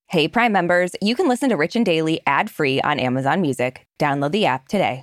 Hey, Prime members, you can listen to Rich and Daily ad-free on Amazon Music. Download the app today.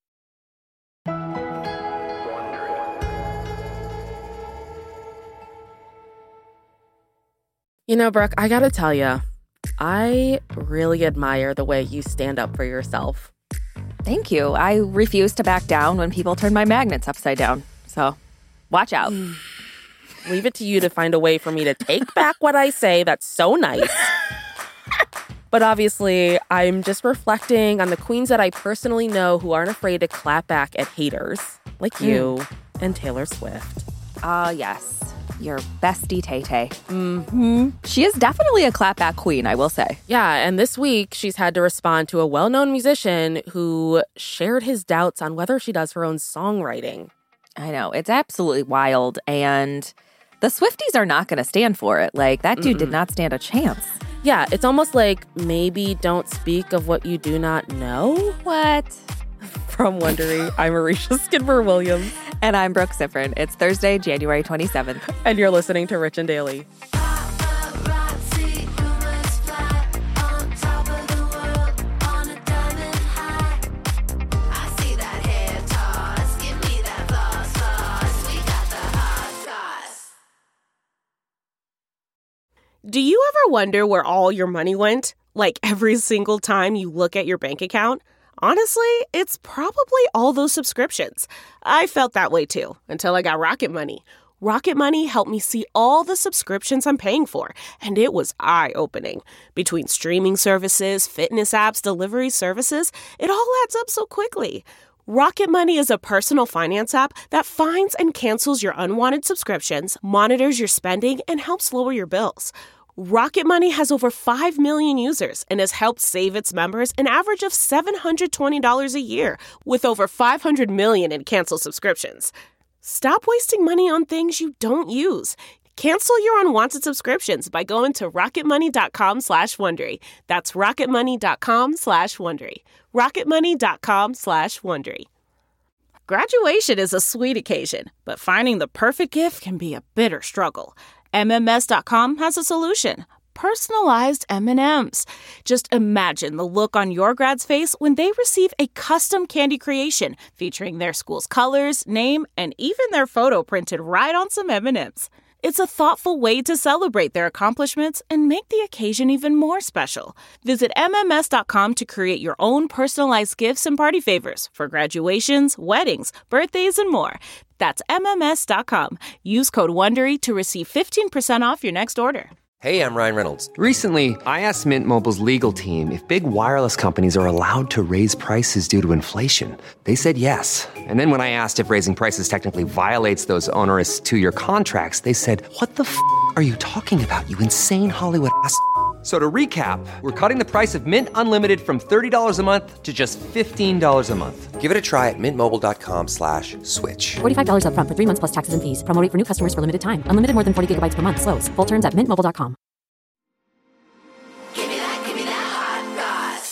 You know, Brooke, I gotta tell you, I really admire the way you stand up for yourself. Thank you. I refuse to back down when people turn my magnets upside down. So, watch out. Leave it to you to find a way for me to take back what I say. That's so nice. But obviously, I'm just reflecting on the queens that I personally know who aren't afraid to clap back at haters, like you and Taylor Swift. Yes. Your bestie Tay-Tay. Mm-hmm. She is definitely a clapback queen, I will say. Yeah, and this week, she's had to respond to a well-known musician who shared his doubts on whether she does her own songwriting. I know. It's absolutely wild, and the Swifties are not going to stand for it. Like, that dude did not stand a chance. Yeah, it's almost like maybe don't speak of what you do not know. What? From Wondery, I'm Arisha Skidmore-Williams. And I'm Brooke Siffrin. It's Thursday, January 27th. And you're listening to Rich and Daily. Do you ever wonder where all your money went? Like every single time you look at your bank account? Honestly, it's probably all those subscriptions. I felt that way too, until I got Rocket Money. Rocket Money helped me see all the subscriptions I'm paying for, and it was eye-opening. Between streaming services, fitness apps, delivery services, it all adds up so quickly. Rocket Money is a personal finance app that finds and cancels your unwanted subscriptions, monitors your spending, and helps lower your bills. Rocket Money has over 5 million users and has helped save its members an average of $720 a year, with over 500 million in canceled subscriptions. Stop wasting money on things you don't use. Cancel your unwanted subscriptions by going to rocketmoney.com/Wondery. That's rocketmoney.com/Wondery. rocketmoney.com/Wondery. Graduation is a sweet occasion, but finding the perfect gift can be a bitter struggle. MMS.com has a solution. Personalized M&Ms. Just imagine the look on your grad's face when they receive a custom candy creation featuring their school's colors, name, and even their photo printed right on some M&Ms. It's a thoughtful way to celebrate their accomplishments and make the occasion even more special. Visit MMS.com to create your own personalized gifts and party favors for graduations, weddings, birthdays, and more. That's MMS.com. Use code WONDERY to receive 15% off your next order. Hey, I'm Ryan Reynolds. Recently, I asked Mint Mobile's legal team if big wireless companies are allowed to raise prices due to inflation. They said yes. And then when I asked if raising prices technically violates those onerous two-year contracts, they said, "What the f*** are you talking about, you insane Hollywood ass f- So to recap, we're cutting the price of Mint Unlimited from $30 a month to just $15 a month. Give it a try at mintmobile.com/switch. $45 up front for 3 months plus taxes and fees. Promo rate for new customers for limited time. Unlimited more than 40 gigabytes per month. Slows full terms at mintmobile.com. Give me that hot goss.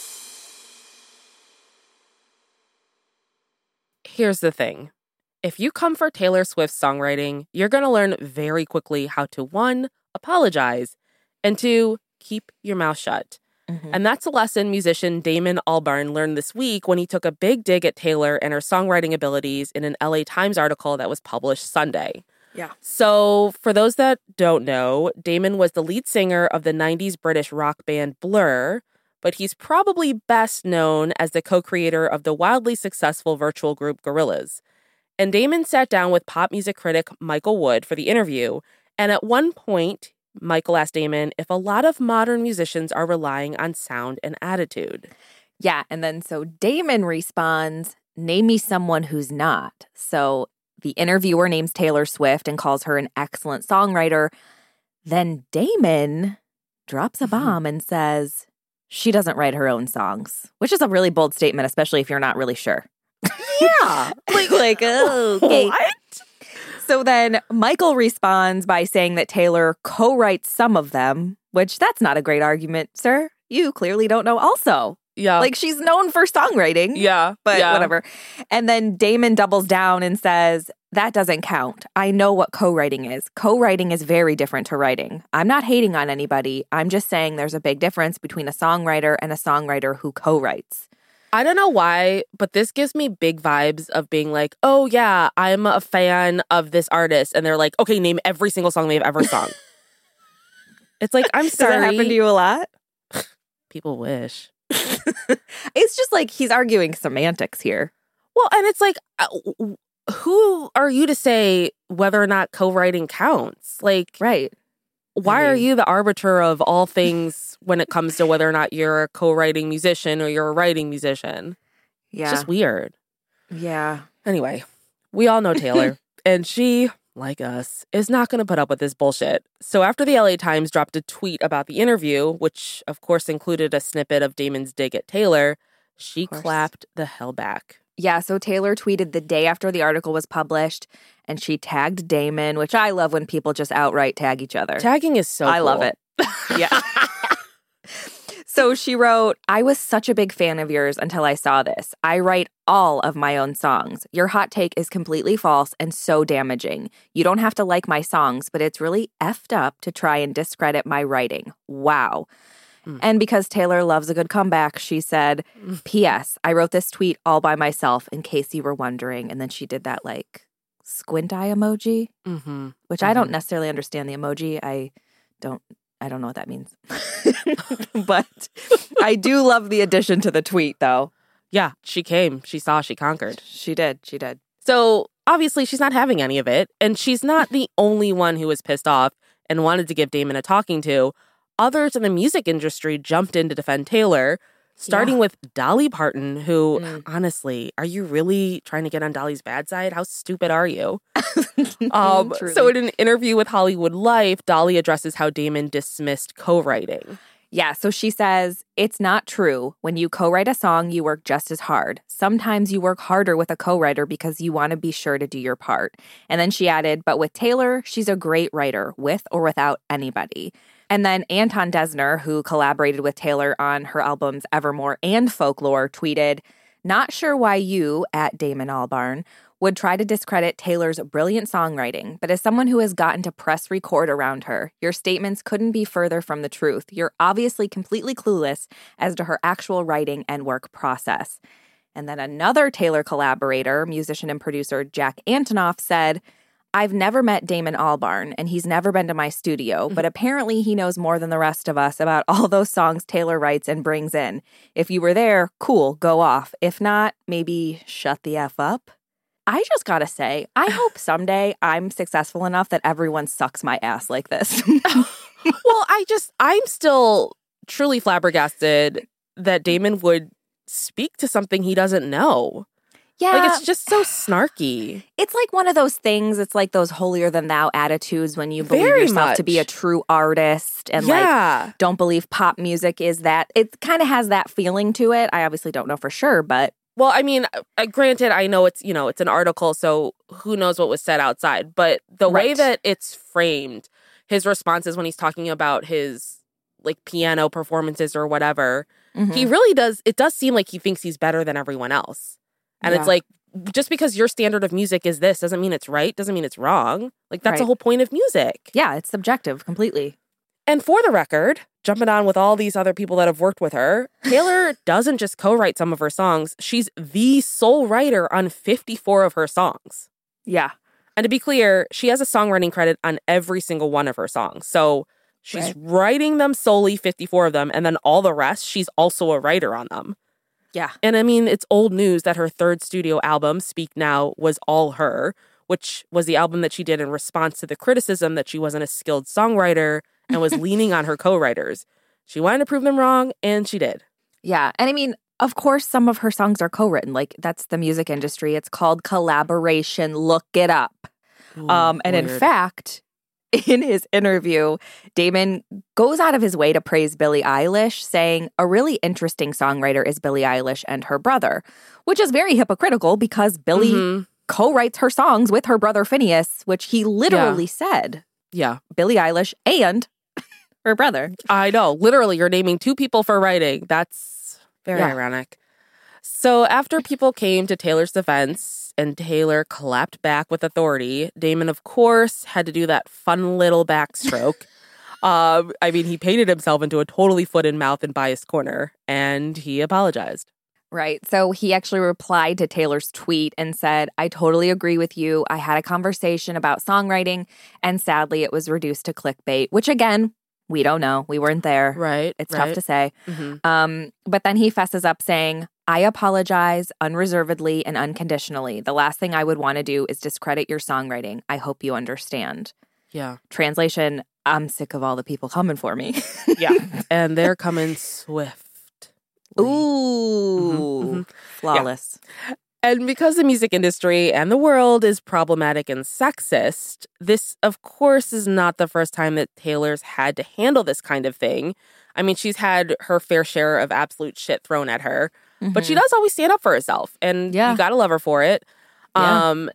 Here's the thing. If you come for Taylor Swift's songwriting, you're going to learn very quickly how to, 1, apologize, and 2, keep your mouth shut. And that's a lesson musician Damon Albarn learned this week when he took a big dig at Taylor and her songwriting abilities in an LA Times article that was published Sunday. Yeah. So for those that don't know, Damon was the lead singer of the 90s British rock band Blur, but he's probably best known as the co-creator of the wildly successful virtual group Gorillaz. And Damon sat down with pop music critic Michael Wood for the interview, and at one point, Michael asked Damon if a lot of modern musicians are relying on sound and attitude. Yeah, and then so Damon responds, "Name me someone who's not." So the interviewer names Taylor Swift and calls her an excellent songwriter. Then Damon drops a bomb and says she doesn't write her own songs, which is a really bold statement, especially if you're not really sure. Yeah. like, okay. What? So then Michael responds by saying that Taylor co-writes some of them, which that's not a great argument, sir. You clearly don't know also. Yeah. Like, she's known for songwriting. Yeah. But yeah. whatever. And then Damon doubles down and says, that doesn't count. I know what co-writing is. Co-writing is very different to writing. I'm not hating on anybody. I'm just saying there's a big difference between a songwriter and a songwriter who co-writes. I don't know why, but this gives me big vibes of being like, oh, yeah, I'm a fan of this artist. And they're like, okay, name every single song they've ever sung. It's like, I'm sorry. Does that happen to you a lot? People wish. It's just like he's arguing semantics here. Well, and it's like, who are you to say whether or not co-writing counts? Like, Right. why are you the arbiter of all things when it comes to whether or not you're a co-writing musician or you're a writing musician? Yeah. It's just weird. Yeah. Anyway, we all know Taylor, and she, like us, is not going to put up with this bullshit. So after the LA Times dropped a tweet about the interview, which of course included a snippet of Damon's dig at Taylor, she clapped the hell back. Yeah, so Taylor tweeted the day after the article was published, and she tagged Damon, which I love when people just outright tag each other. Tagging is so I cool. love it. Yeah. So she wrote, I was such a big fan of yours until I saw this. I write all of my own songs. Your hot take is completely false and so damaging. You don't have to like my songs, but it's really effed up to try and discredit my writing. Wow. And because Taylor loves a good comeback, she said, P.S. I wrote this tweet all by myself in case you were wondering. And then she did that like squint eye emoji, which I don't necessarily understand the emoji. I don't know what that means. But I do love the addition to the tweet, though. Yeah, she came. She saw. She conquered. She did. So obviously she's not having any of it. And she's not the only one who was pissed off and wanted to give Damon a talking to. Others in the music industry jumped in to defend Taylor, starting with Dolly Parton, who, honestly, are you really trying to get on Dolly's bad side? How stupid are you? So in an interview with Hollywood Life, Dolly addresses how Damon dismissed co-writing. Yeah, so she says, it's not true. When you co-write a song, you work just as hard. Sometimes you work harder with a co-writer because you want to be sure to do your part. And then she added, but with Taylor, she's a great writer, with or without anybody. And then Anton Desner, who collaborated with Taylor on her albums Evermore and Folklore, tweeted, not sure why you, at Damon Albarn, would try to discredit Taylor's brilliant songwriting, but as someone who has gotten to press record around her, your statements couldn't be further from the truth. You're obviously completely clueless as to her actual writing and work process. And then another Taylor collaborator, musician and producer Jack Antonoff, said, I've never met Damon Albarn, and he's never been to my studio, but apparently he knows more than the rest of us about all those songs Taylor writes and brings in. If you were there, cool, go off. If not, maybe shut the F up. I just gotta say, I hope someday I'm successful enough that everyone sucks my ass like this. Well, I'm still truly flabbergasted that Damon would speak to something he doesn't know. Yeah. Like, it's just so snarky. It's like one of those things, it's like those holier than thou attitudes when you believe Very yourself to be a much. true artist and Yeah. like don't believe pop music is that. It kind of has that feeling to it. I obviously don't know for sure, but Well, I mean, granted, I know it's, it's an article, so who knows what was said outside. But the way Right. that it's framed, his responses when he's talking about his, like, piano performances or whatever, he really does, it does seem like he thinks he's better than everyone else. And Yeah. it's like, just because your standard of music is this doesn't mean it's right, doesn't mean it's wrong. Like, that's the Right. whole point of music. yeah, it's subjective completely. And for the record, jumping on with all these other people that have worked with her, Taylor doesn't just co-write some of her songs. She's the sole writer on 54 of her songs. Yeah. And to be clear, she has a songwriting credit on every single one of her songs. So she's writing them solely, 54 of them, and then all the rest, she's also a writer on them. Yeah. And I mean, it's old news that her third studio album, Speak Now, was all her, which was the album that she did in response to the criticism that she wasn't a skilled songwriter and was leaning on her co-writers. She wanted to prove them wrong, and she did. Yeah. And I mean, of course, some of her songs are co-written. Like, that's the music industry. It's called collaboration. Look it up. And in weird. fact, in his interview, Damon goes out of his way to praise Billie Eilish, saying a really interesting songwriter is Billie Eilish and her brother, which is very hypocritical because Billie co-writes her songs with her brother Phineas, which he literally said. Yeah. Billie Eilish and her brother. I know. Literally, you're naming two people for writing. That's Very ironic. So after people came to Taylor's defense and Taylor clapped back with authority, Damon, of course, had to do that fun little backstroke. He painted himself into a totally foot and mouth and biased corner, and he apologized. Right. So he actually replied to Taylor's tweet and said, I totally agree with you. I had a conversation about songwriting, and sadly it was reduced to clickbait, which again, we don't know. We weren't there. Right. It's tough to say. Mm-hmm. But then he fesses up saying, I apologize unreservedly and unconditionally. The last thing I would want to do is discredit your songwriting. I hope you understand. Yeah. Translation, I'm sick of all the people coming for me. Yeah. And they're coming swift. Ooh, flawless. Yeah. And because the music industry and the world is problematic and sexist, this, of course, is not the first time that Taylor's had to handle this kind of thing. I mean, she's had her fair share of absolute shit thrown at her, but she does always stand up for herself, and you gotta love her for it. And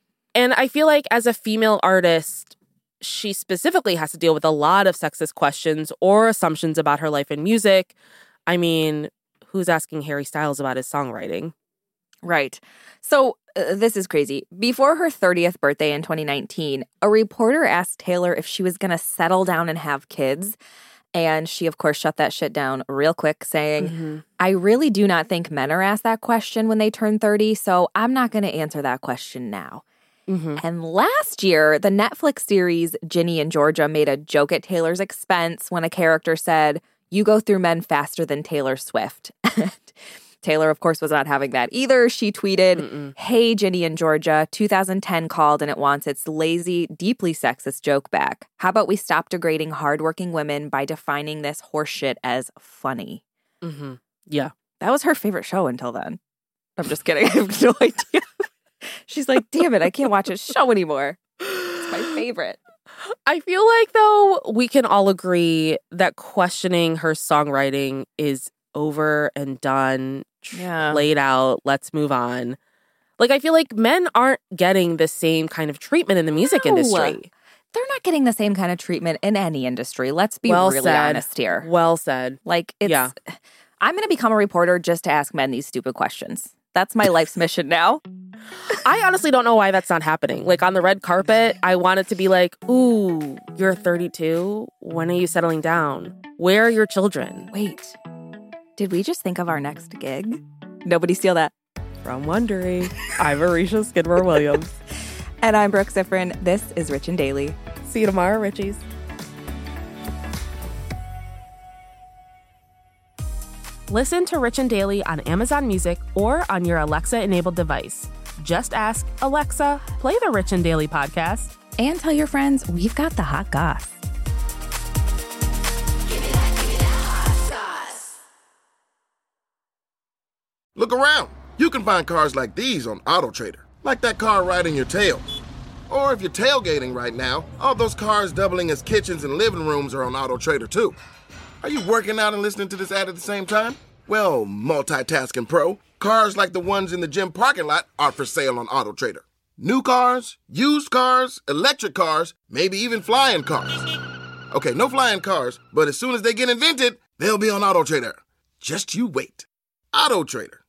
I feel like as a female artist, she specifically has to deal with a lot of sexist questions or assumptions about her life in music. I mean, who's asking Harry Styles about his songwriting? Right. So this is crazy. Before her 30th birthday in 2019, a reporter asked Taylor if she was going to settle down and have kids. And she, of course, shut that shit down real quick, saying, I really do not think men are asked that question when they turn 30, so I'm not going to answer that question now. And last year, the Netflix series Ginny and Georgia made a joke at Taylor's expense when a character said, you go through men faster than Taylor Swift. Taylor, of course, was not having that either. She tweeted, Hey, Ginny and Georgia, 2010 called and it wants its lazy, deeply sexist joke back. How about we stop degrading hardworking women by defining this horseshit as funny? Yeah. That was her favorite show until then. I'm just kidding. I have no idea. She's like, damn it, I can't watch a show anymore. It's my favorite. I feel like, though, we can all agree that questioning her songwriting is over and done, laid out, let's move on. Like, I feel like men aren't getting the same kind of treatment in the music industry. They're not getting the same kind of treatment in any industry. Let's be really honest here. Well said. Like, I'm going to become a reporter just to ask men these stupid questions. That's my life's mission now. I honestly don't know why that's not happening. Like, on the red carpet, I want it to be like, ooh, you're 32? When are you settling down? Where are your children? Wait, did we just think of our next gig? Nobody steal that. From Wondery, I'm Arisha Skidmore-Williams. And I'm Brooke Ziffrin. This is Rich and Daily. See you tomorrow, Richies. Listen to Rich and Daily on Amazon Music or on your Alexa-enabled device. Just ask, Alexa, play the Rich and Daily podcast. And tell your friends we've got the hot goss. Give me that hot sauce. Look around. You can find cars like these on AutoTrader, like that car riding your tail. Or if you're tailgating right now, all those cars doubling as kitchens and living rooms are on AutoTrader too. Are you working out and listening to this ad at the same time? Well, multitasking pro, cars like the ones in the gym parking lot are for sale on AutoTrader. New cars, used cars, electric cars, maybe even flying cars. Okay, no flying cars, but as soon as they get invented, they'll be on AutoTrader. Just you wait. AutoTrader.